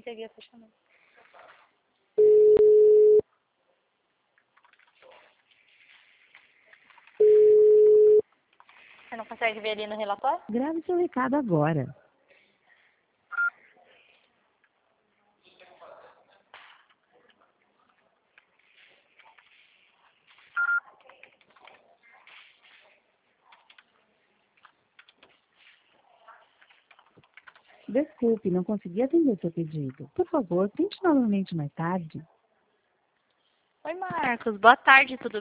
peguei a fechamento. Você não consegue ver ali no relatório? Grave seu recado agora. Desculpe, não consegui atender seu pedido. Por favor, tente novamente mais tarde. Oi, Marcos. Boa tarde, tudo